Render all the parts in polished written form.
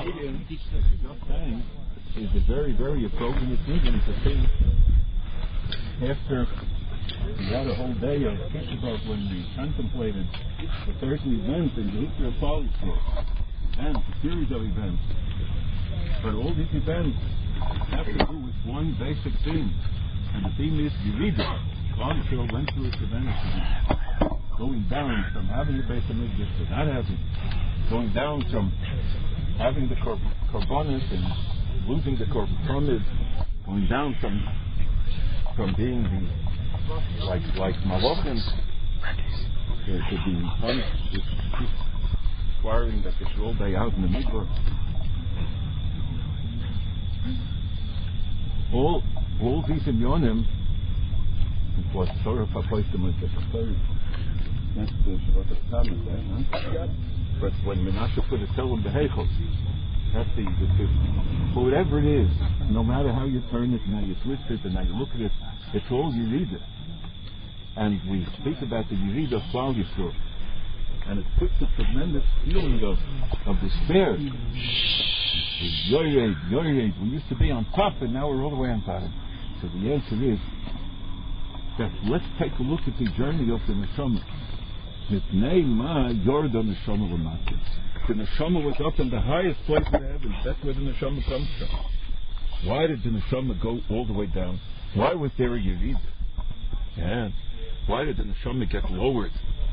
medium just saying is a very, very appropriate medium to think after we had a whole day of Kishabov when we contemplated the certain events in the history of Polish and a series of events. But all these events have to do with one basic thing, and the theme is Yerida. Klal went through a tremendous event, going down from having the Beis Hamikdash to not having, going down from having the korbanos and losing the korbanos, going down from being the like malachim to be punished, requiring that they should all day out in the midbar. All these inyonim, it was sort of a place to make a third. That's the comment there, huh? But when Menashe put a tell the Heichos, that's the but whatever it is, no matter how you turn it and how you twist it and how you look at it, it's all Yerida. And we speak about the Yerida of Klal Yisrael, and it puts a tremendous feeling of despair. Yored. We used to be on top, and now we're all the way on bottom. So the answer is that let's take a look at the journey of the Neshama. Mitnei ma yord Neshama l'matah. The Neshama was up in the highest place in heaven. That's where the Neshama comes from. Why did the Neshama go all the way down? Why was there a Yerida? Yeah. Why did the Neshama get lowered?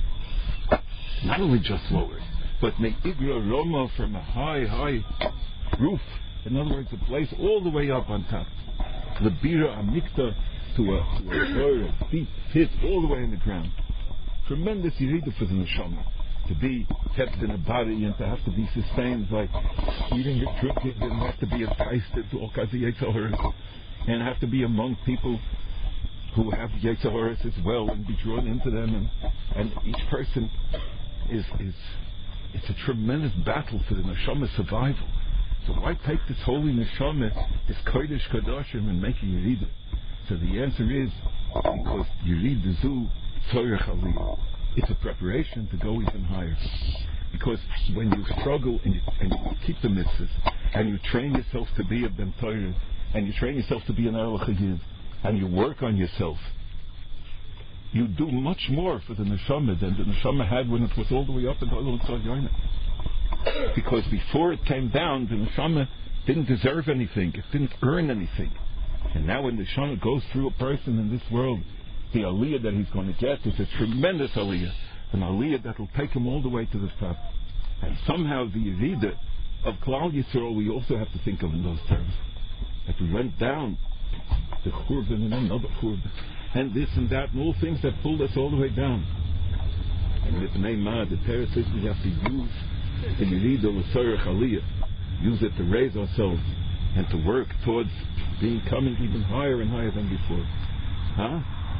Not only just lowered, but me'igra Roma from a high roof. In other words, a place all the way up on top. The Bira Amikta to a deep pit all the way in the ground. Tremendous Yerida for the Neshama. To be kept in a body and to have to be sustained by eating and drinking and have to be enticed to all kinds of Yetzer and have to be among people who have Yetzer as well and be drawn into them and each person is it's a tremendous battle for the Neshama survival. So why take this holy Neshama, this Kodesh Kadoshim, and make a Yerida? So the answer is because Yerida Zu Tzorech Aliyah. It's a preparation to go even higher. Because when you struggle and you keep the mitzvahs, and you train yourself to be a Ben Torah, and you train yourself to be an Erlich Hayiv, and you work on yourself, you do much more for the Neshama than the Neshama had when it was all the way up in the Olam Tzor. Because before it came down, the Neshama didn't deserve anything. It didn't earn anything. And now when the Neshama goes through a person in this world, the aliyah that he's going to get is a tremendous aliyah. An aliyah that will take him all the way to the top. And somehow the Yerida of Klal Yisrael we also have to think of in those terms. That we went down, the Churban and another Churban, and this and that, and all things that pulled us all the way down. And with the name Ma, the Torah says we have to use the Yerida L'Sorech Aliyah, use it to raise ourselves and to work towards becoming even higher and higher than before. Huh?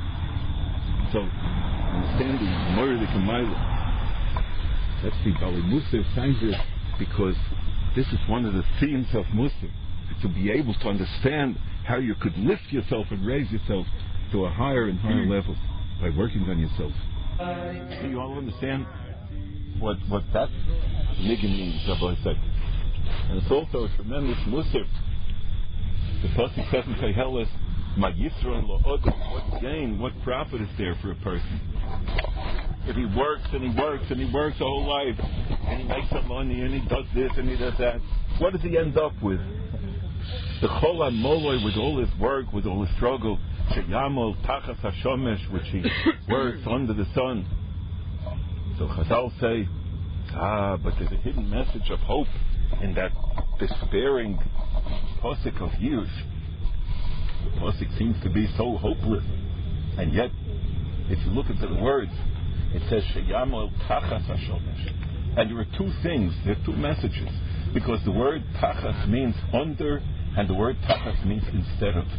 So, understand the Gemara the Kamaila. That's the Bali Musar Sanger, because this is one of the themes of Musar, to be able to understand how you could lift yourself and raise yourself to a higher and higher level by working on yourself. So you all understand what that nigga means, Rabbi said. And it's also a tremendous Musar. The Pasuk says in Koheles, Ma Yisrael lo Odom, what gain, what profit is there for a person? If he works and he works and he works the whole life, and he makes some money and he does this and he does that, what does he end up with? The Chol HaMoloi, with all his work, with all his struggle, Sheyamol Tachas HaShomesh, which he works under the sun. So Chazal say, but there's a hidden message of hope in that despairing Pasuk of Yush. The Pasuk seems to be so hopeless, and yet, if you look into the words, it says Sheyamol Tachas HaShomesh, and there are two things, there are two messages, because the word Tachas means under, and the word Tachas means instead of.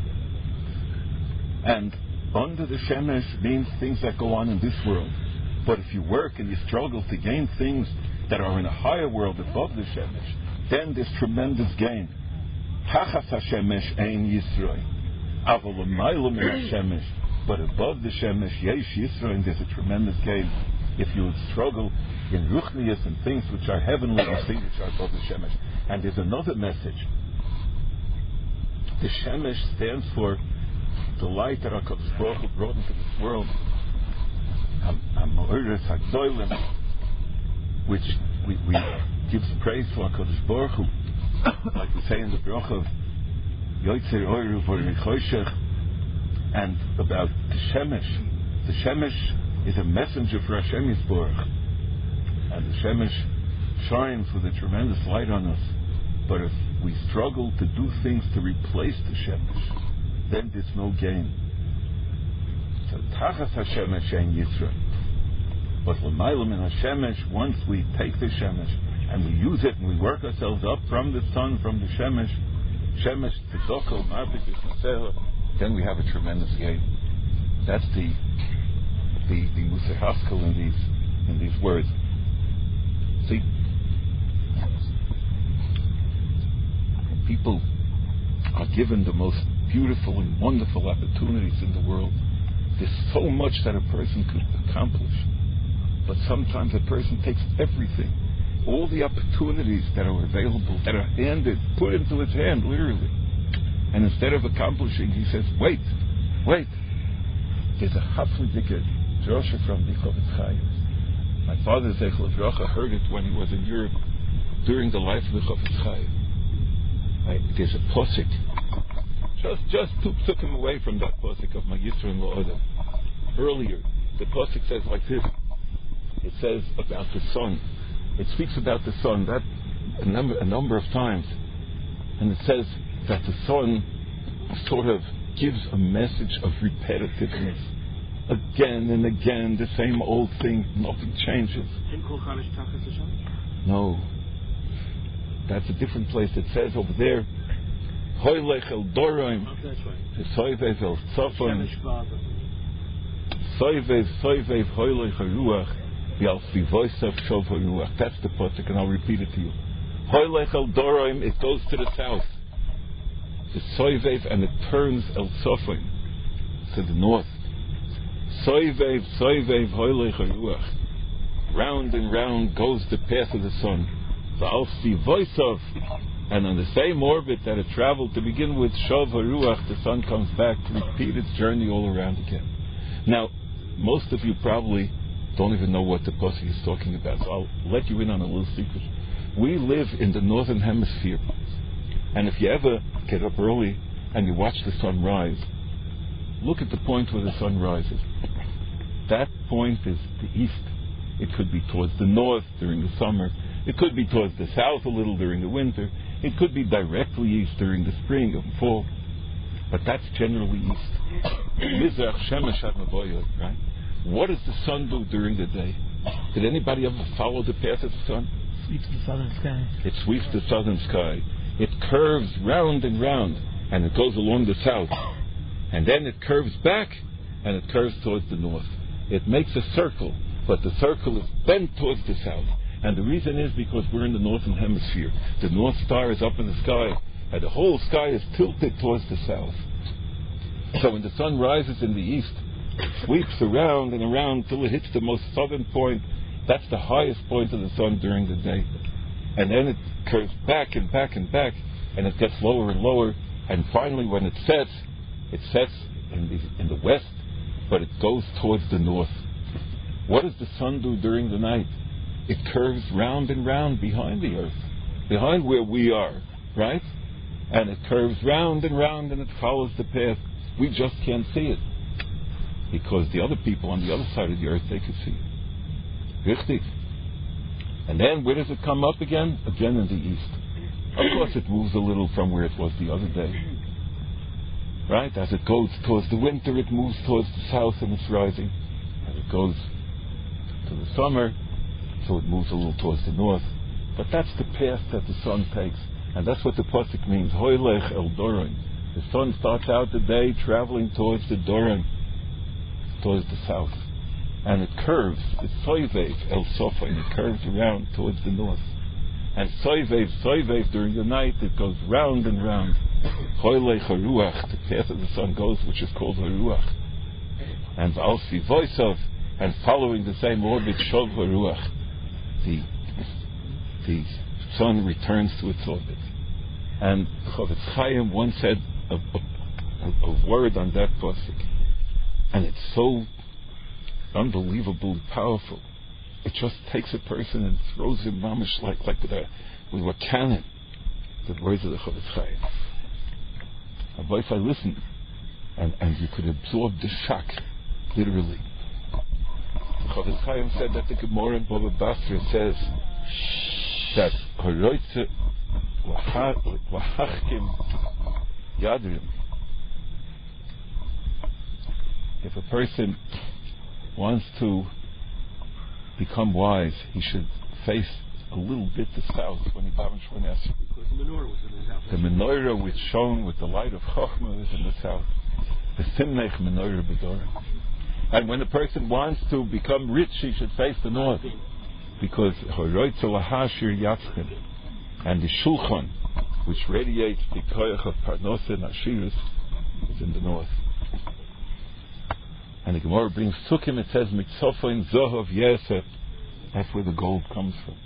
And under the Shemesh means things that go on in this world, but if you work and you struggle to gain things that are in a higher world above the Shemesh, then there's tremendous gain. Tachas HaShemesh ein Yisroi, Aval L'maylo min HaShemesh, but above the Shemesh, Yesh Yisroi, and there's a tremendous gain. If you would struggle in Ruchnius and things which are heavenly and things which are above the Shemesh. And there's another message. The Shemesh stands for the light that HaKadosh Baruch Hu brought into this world. Ha'ma'oros ha'gdolim, which we gives praise to HaKadosh Baruch Hu, like we say in the bracha, Yoitzer Oiru V'Orei Choshech, and about the Shemesh. The Shemesh is a messenger for Hashem Yisborach, and the Shemesh shines with a tremendous light on us. But if we struggle to do things to replace the Shemesh, then there's no gain. So Tachas HaShemesh Ein Yisra. But L'mayla Min HaShemesh, once we take the Shemesh and we use it and we work ourselves up from the sun, from the Shemesh Tzedoko Marbik Yisrael, then we have a tremendous gain. That's the Musar Haskell in these words. See, people are given the most beautiful and wonderful opportunities in the world. There's so much that a person could accomplish, but sometimes a person takes everything, all the opportunities that are available, that are handed, put into his hand, literally. And instead of accomplishing, he says, wait. There's a Hafnidike drosha from the Chofetz Chaim. My father, Zechel Avracha, heard it when he was in Europe during the life of the Chofetz Chaim. There's a posik. Just took him away from that posik of my Yisro La'odem. Earlier, the posik says like this. It says about the sun. It speaks about the sun that a number of times. And it says that the sun sort of gives a message of repetitiveness. Again and again, the same old thing, nothing changes. No. That's a different place. It says over there, Hoylech el Doroim, Soivev el Tzofon, Soivev Hoylech Haruach, Bial Svivoisav Shov Haruach. That's the pasuk, and I'll repeat it to you. Hoylech el Doroim, it goes to the south. The Soivev, and it turns el Tzofon to the north. Soivev Hoylech Haruach. Round and round goes the path of the sun. Bial Svivoisav. And on the same orbit that it traveled to begin with, Shov HaRuach, the sun comes back to repeat its journey all around again. Now, most of you probably don't even know what the pasuk is talking about, so I'll let you in on a little secret. We live in the northern hemisphere, and if you ever get up early and you watch the sun rise, look at the point where the sun rises. That point is the east. It could be towards the north during the summer. It could be towards the south a little during the winter. It could be directly east during the spring and fall. But that's generally east. Mizrach Shemesh HaMavoyot, right? What does the sun do during the day? Did anybody ever follow the path of the sun? Sweeps the southern sky. It sweeps the southern sky. It curves round and round, and it goes along the south. And then it curves back, and it curves towards the north. It makes a circle, but the circle is bent towards the south. And the reason is because we're in the northern hemisphere. The North Star is up in the sky, and the whole sky is tilted towards the south. So when the sun rises in the east, it sweeps around and around till it hits the most southern point. That's the highest point of the sun during the day. And then it curves back and back and back, and it gets lower and lower. And finally, when it sets in the west, but it goes towards the north. What does the sun do during the night? It curves round and round behind the earth, behind where we are, right? And it curves round and round, and it follows the path. We just can't see it, because the other people on the other side of the earth, they could see it. Richtig. And then where does it come up again? Again in the east. Of course it moves a little from where it was the other day. Right? As it goes towards the winter, it moves towards the south and it's rising. As it goes to the summer, so it moves a little towards the north. But that's the path that the sun takes. And that's what the pasuk means. Hoylech el Doron. The sun starts out the day traveling towards the Doron, towards the south. And it curves. It's Soivev el Sofa, and it curves around towards the north. And Soivev during the night, it goes round and round. Hoylech HaRuach, the path of the sun goes, which is called HaRuach. And Al Sivoisov, and following the same orbit, Shov HaRuach. The sun returns to its orbit. And Chofetz Chaim once said a word on that pasuk, and it's so unbelievably powerful. It just takes a person and throws him mamish like with a cannon. The words of the Chofetz Chaim. But if I listen, and you could absorb the shock, literally. Chofetz Chaim said that the Gemara in Baba Basra says that Horoitze Lahachkim Yadrim. If a person wants to become wise, he should face a little bit the south when he davened Shemona Esrei. Because the menorah was in his house. The menorah which shone with the light of Chochmah is in the south. The Simnech menorah b'dorim. And when a person wants to become rich, he should face the north, because Horoitze Lahashir Yatzchim, and the Shulchan, which radiates the koyach of Parnosa and Ashirus, is in the north. And the Gemara brings Sukkim, it says Mitzofain Zohov Yesef. That's where the gold comes from.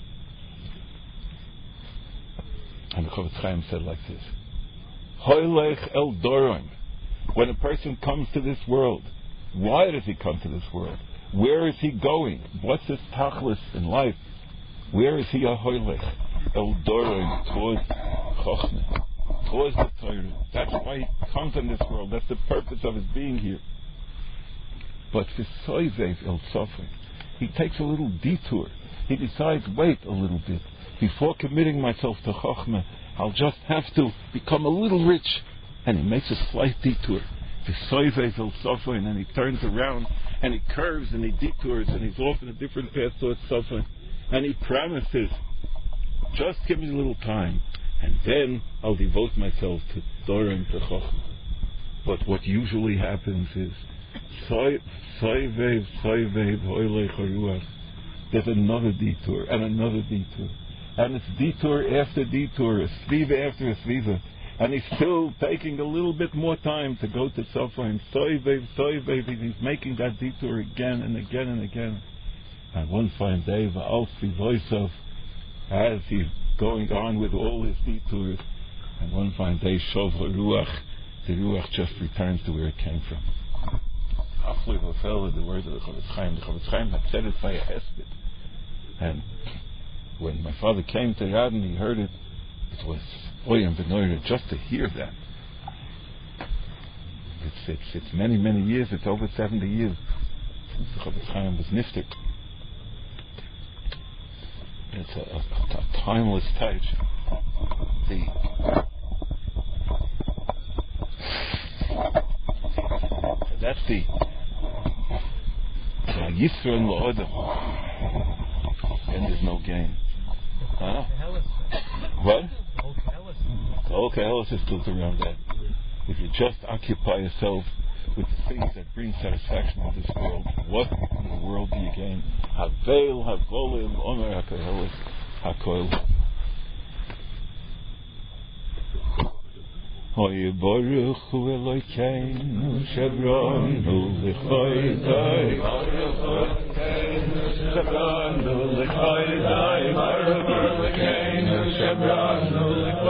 And the Chofetz Chaim said like this: Hoylech El Doron. When a person comes to this world, why does he come to this world? Where is he going? What's his tachlis in life? Where is he a hoylech? El Doron, towards Chochmah, towards the Torah. That's why he comes in this world. That's the purpose of his being here. But v'soivev el sofrim, he takes a little detour. He decides, wait a little bit. Before committing myself to Chochmah, I'll just have to become a little rich. And he makes a slight detour. V'soivev el sofrim, and he turns around, and he curves, and he detours, and he's off in a different path towards Sofrim. And he promises, just give me a little time, and then I'll devote myself to Torah and to Chochmah. But what usually happens is, there's another detour and another detour, and it's detour after detour, a sviva after a sviva, and he's still taking a little bit more time to go to Sofrim. He's making that detour again and again and again. And one fine day, as he's going on with all his detours, and one fine day, Shov Ruach, the Ruach just returns to where it came from. The words of the Chofetz Chaim. The Chofetz Chaim had said it by a hesped. And when my father came to Yadin, he heard it. It was oyam b'noira just to hear that. It's many, many years. It's over 70 years since the Chofetz Chaim was nifter. It's a timeless touch. That's the Yisro and La'odam. And there's no gain. Huh? What? The whole Kehelis is built around that. If you just occupy yourself with the things that bring satisfaction in this world, what in the world do you gain? Haveil, Havolim, Omer HaKehelis, HaKoil. Hoy Baruch Hu Elokeinu Shebranu L'Choydai Baruch Hu Elokeinu Shebranu L'Choydai Baruch Hu Elokeinu Shebranu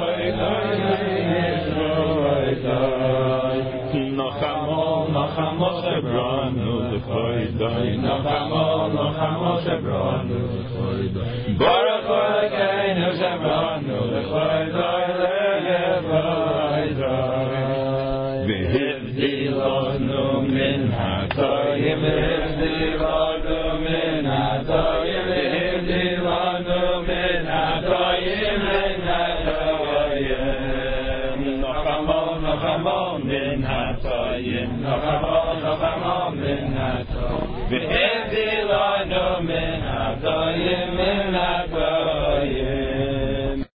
L'Choydai Nachamo Nachamo Shebranu L'Choydai Nachamo Nachamo Shebranu L'Choydai Baruch Hu Elokeinu Shebranu L'Choydai V'hivdilonu min ha'toyim, v'hivdilonu min ha'toyim, v'hivdilonu min ha'toyim, min ha'toyim. Nachamo, nachamo min ha'toyim, nachamo,